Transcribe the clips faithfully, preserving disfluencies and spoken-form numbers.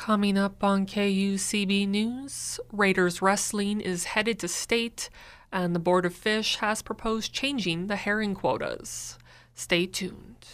Coming up on K U C B News, Raiders Wrestling is headed to state, and the Board of Fish has proposed changing the herring quotas. Stay tuned.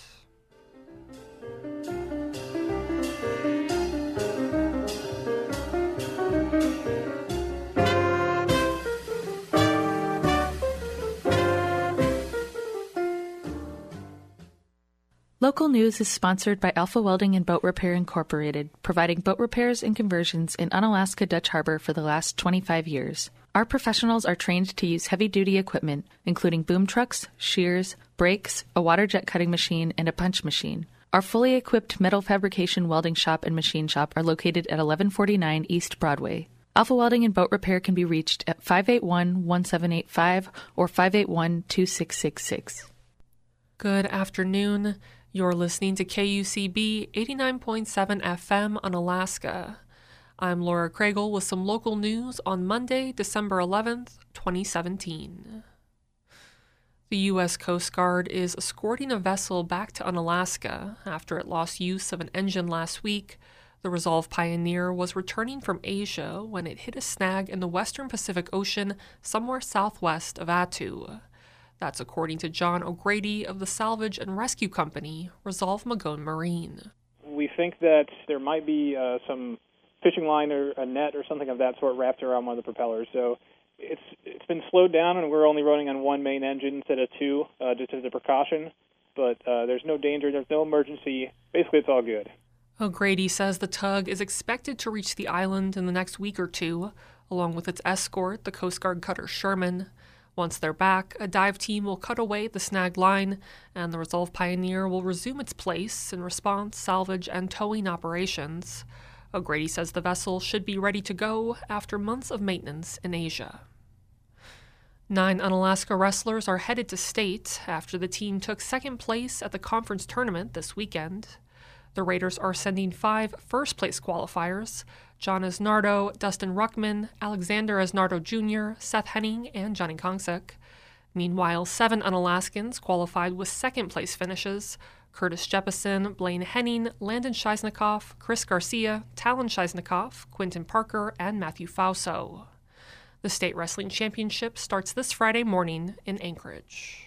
Local News is sponsored by Alpha Welding and Boat Repair Incorporated, providing boat repairs and conversions in Unalaska Dutch Harbor for the last twenty-five years. Our professionals are trained to use heavy-duty equipment, including boom trucks, shears, brakes, a water jet cutting machine, and a punch machine. Our fully equipped metal fabrication welding shop and machine shop are located at eleven forty-nine East Broadway. Alpha Welding and Boat Repair can be reached at five eight one, one seven eight five or five eight one, two six six six. Good afternoon. You're listening to K U C B eighty-nine point seven F M on Alaska. I'm Laura Craigle with some local news on Monday, December eleventh, twenty seventeen. The U S Coast Guard is escorting a vessel back to Unalaska after it lost use of an engine last week. The Resolve Pioneer was returning from Asia when it hit a snag in the western Pacific Ocean somewhere southwest of Attu. That's according to John O'Grady of the salvage and rescue company, Resolve Magone Marine. We think that there might be uh, some fishing line or a net or something of that sort wrapped around one of the propellers. So it's it's been slowed down, and we're only running on one main engine instead of two, uh, just as a precaution. But uh, there's no danger, there's no emergency. Basically, it's all good. O'Grady says the tug is expected to reach the island in the next week or two, along with its escort, the Coast Guard cutter Sherman. Once they're back, a dive team will cut away the snag line, and the Resolve Pioneer will resume its place in response, salvage, and towing operations. O'Grady says the vessel should be ready to go after months of maintenance in Asia. Nine Unalaska wrestlers are headed to state after the team took second place at the conference tournament this weekend. The Raiders are sending five first-place qualifiers: John Asnardo, Dustin Ruckman, Alexander Asnardo Junior, Seth Henning, and Johnny Kongsik. Meanwhile, seven Unalaskans qualified with second-place finishes: Curtis Jeppesen, Blaine Henning, Landon Scheisnikoff, Chris Garcia, Talon Scheisnikoff, Quinton Parker, and Matthew Fauso. The State Wrestling Championship starts this Friday morning in Anchorage.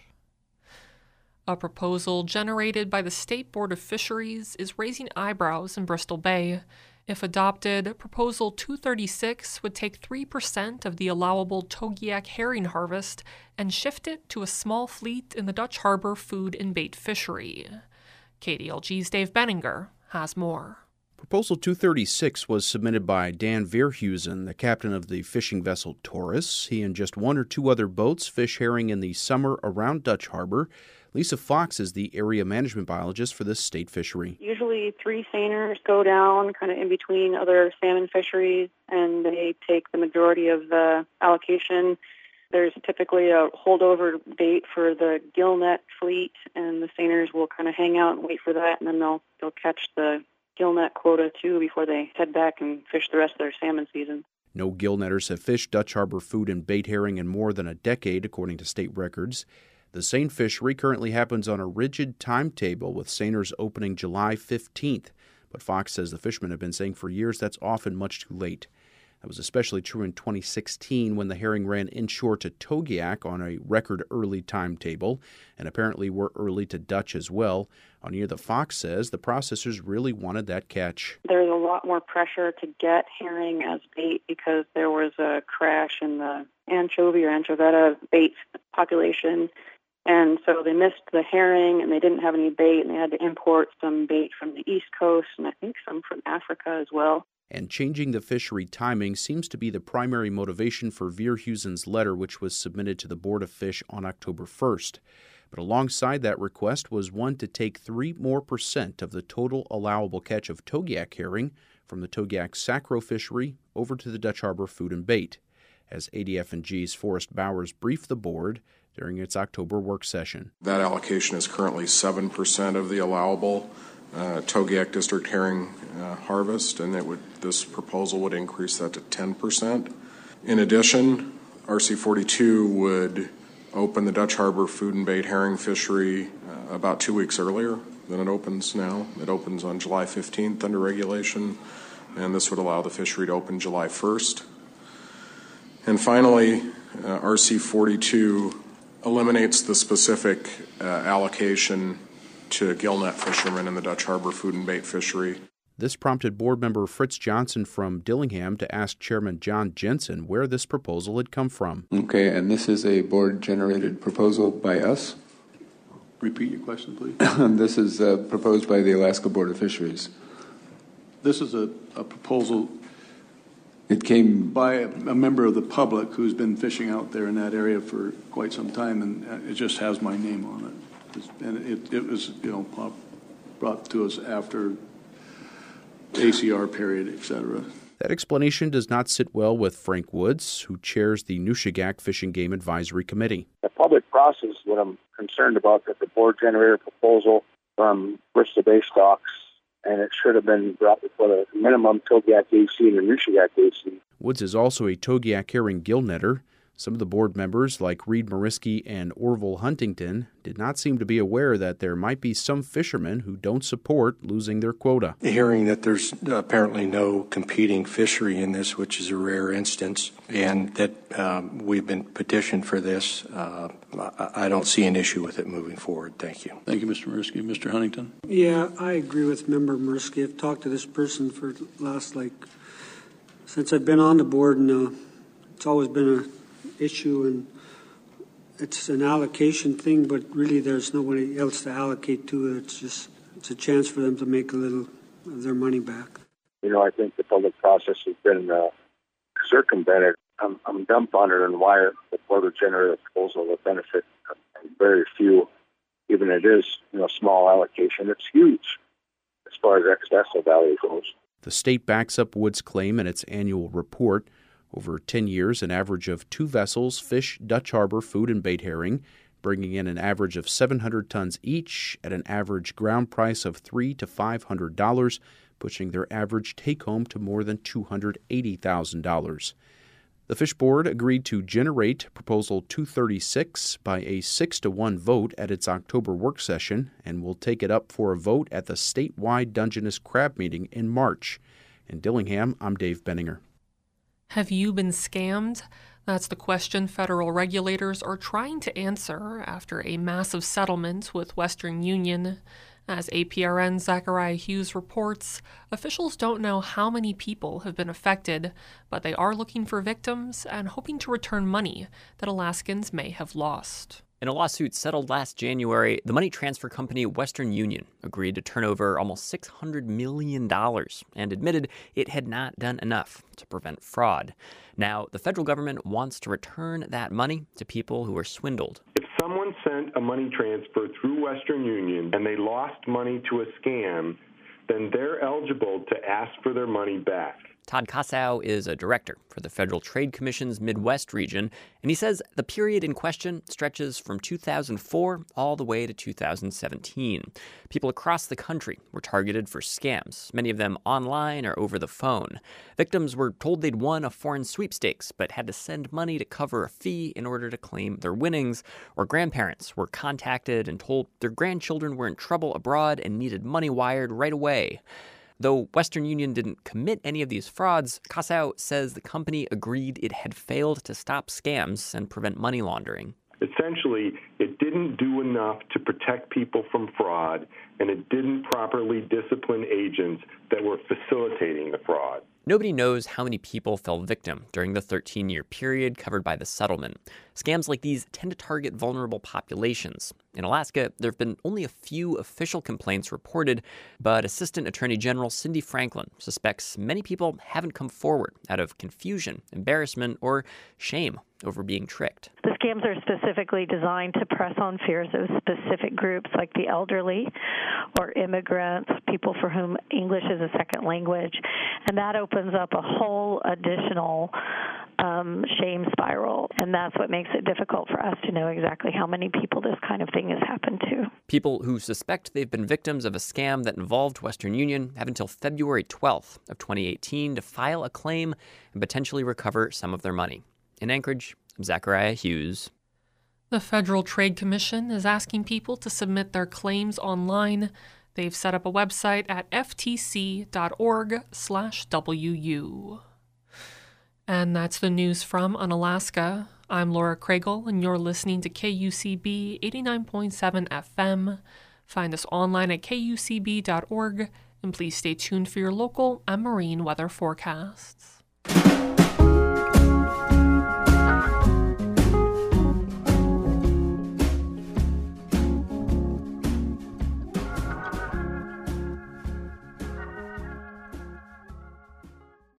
A proposal generated by the State Board of Fisheries is raising eyebrows in Bristol Bay. If adopted, Proposal two thirty-six would take three percent of the allowable Togiak herring harvest and shift it to a small fleet in the Dutch Harbor food and bait fishery. K D L G's Dave Benninger has more. Proposal two thirty-six was submitted by Dan Verhusen, the captain of the fishing vessel Taurus. He and just one or two other boats fish herring in the summer around Dutch Harbor. Lisa Fox is the area management biologist for this state fishery. Usually three seiners go down kind of in between other salmon fisheries, and they take the majority of the allocation. There's typically a holdover bait for the gillnet fleet, and the seiners will kind of hang out and wait for that, and then they'll they'll catch the gillnet quota too before they head back and fish the rest of their salmon season. No gillnetters have fished Dutch Harbor food and bait herring in more than a decade, according to state records. The seine fishery currently happens on a rigid timetable, with seiners opening July fifteenth. But Fox says the fishermen have been saying for years that's often much too late. That was especially true in twenty sixteen when the herring ran inshore to Togiak on a record early timetable, and apparently were early to Dutch as well. On year that Fox says the processors really wanted that catch. There's a lot more pressure to get herring as bait because there was a crash in the anchovy or anchoveta bait population. And so they missed the herring, and they didn't have any bait, and they had to import some bait from the East Coast, and I think some from Africa as well. And changing the fishery timing seems to be the primary motivation for Verhusen's letter, which was submitted to the Board of Fish on October first. But alongside that request was one to take three more percent of the total allowable catch of Togiak herring from the Togiak Sacro fishery over to the Dutch Harbor food and bait. As A D F and G's Forrest Bowers briefed the board during its October work session. That allocation is currently seven percent of the allowable uh, Togiak District herring uh, harvest, and it would, this proposal would increase that to ten percent. In addition, R C forty-two would open the Dutch Harbor food and bait herring fishery uh, about two weeks earlier than it opens now. It opens on July fifteenth under regulation. and this would allow the fishery to open July first. And finally, uh, R C forty-two eliminates the specific uh, allocation to gillnet fishermen in the Dutch Harbor food and bait fishery. This prompted board member Fritz Johnson from Dillingham to ask Chairman John Jensen where this proposal had come from. Okay, and this is a board-generated proposal by us? Repeat your question, please. This is uh, proposed by the Alaska Board of Fisheries. This is a, a proposal It came by a, a member of the public who's been fishing out there in that area for quite some time, and it just has my name on it. It's, and it, it was, you know, brought to us after A C R period, et cetera. That explanation does not sit well with Frank Woods, who chairs the Nushagak Fish and Game Advisory Committee. The public process is what I'm concerned about, that the board generated a proposal from Bristol Bay Stocks, and it should have been brought before the minimum Togiak A C and the Nushagak A C. Woods is also a Togiak herring gill netter. Some of the board members, like Reed Mariski and Orville Huntington, did not seem to be aware that there might be some fishermen who don't support losing their quota. Hearing that there's apparently no competing fishery in this, which is a rare instance, and that um, we've been petitioned for this, uh, I don't see an issue with it moving forward. Thank you. Thank you, Mister Mariski. Mister Huntington? Yeah, I agree with Member Mariski. I've talked to this person for the last, like, since I've been on the board, and uh, it's always been a issue, and it's an allocation thing, but really there's nobody else to allocate to it. It's just it's a chance for them to make a little of their money back. You know, I think the public process has been uh, circumvented. I'm, I'm dumbfounded on why the board would generate a proposal that benefit very few, even if it is, you know, small allocation. It's huge as far as ex-vessel value goes. The state backs up Woods' claim in its annual report. Over ten years, an average of two vessels fish Dutch Harbor food and bait herring, bringing in an average of seven hundred tons each at an average ground price of three hundred to five hundred dollars, pushing their average take-home to more than two hundred eighty thousand dollars. The Fish Board agreed to generate Proposal two thirty-six by a six to one vote at its October work session and will take it up for a vote at the statewide Dungeness Crab meeting in March. In Dillingham, I'm Dave Benninger. Have you been scammed? That's the question federal regulators are trying to answer after a massive settlement with Western Union. As A P R N's Zachariah Hughes reports, officials don't know how many people have been affected, but they are looking for victims and hoping to return money that Alaskans may have lost. In a lawsuit settled last January, the money transfer company Western Union agreed to turn over almost six hundred million dollars and admitted it had not done enough to prevent fraud. Now, the federal government wants to return that money to people who were swindled. If someone sent a money transfer through Western Union and they lost money to a scam, then they're eligible to ask for their money back. Todd Kassow is a director for the Federal Trade Commission's Midwest region, and he says the period in question stretches from two thousand four all the way to two thousand seventeen. People across the country were targeted for scams, many of them online or over the phone. Victims were told they'd won a foreign sweepstakes, but had to send money to cover a fee in order to claim their winnings, or grandparents were contacted and told their grandchildren were in trouble abroad and needed money wired right away. Though Western Union didn't commit any of these frauds, Kassow says the company agreed it had failed to stop scams and prevent money laundering. Essentially, it didn't do enough to protect people from fraud, and it didn't properly discipline agents that were facilitating the fraud. Nobody knows how many people fell victim during the thirteen-year period covered by the settlement. Scams like these tend to target vulnerable populations. In Alaska, there have been only a few official complaints reported, but Assistant Attorney General Cindy Franklin suspects many people haven't come forward out of confusion, embarrassment, or shame over being tricked. The scams are specifically designed to press on fears of specific groups like the elderly or immigrants, people for whom English is a second language, and that opens up a whole additional um, shame spiral, and that's what makes it difficult for us to know exactly how many people this kind of thing has happened to. People who suspect they've been victims of a scam that involved Western Union have until February twelfth of twenty eighteen to file a claim and potentially recover some of their money. In Anchorage, I'm Zachariah Hughes. The Federal Trade Commission is asking people to submit their claims online. They've set up a website at f t c dot org slash w u. And that's the news from Unalaska. I'm Laura Kragel, and you're listening to K U C B eighty-nine point seven F M. Find us online at k u c b dot org, and please stay tuned for your local and marine weather forecasts.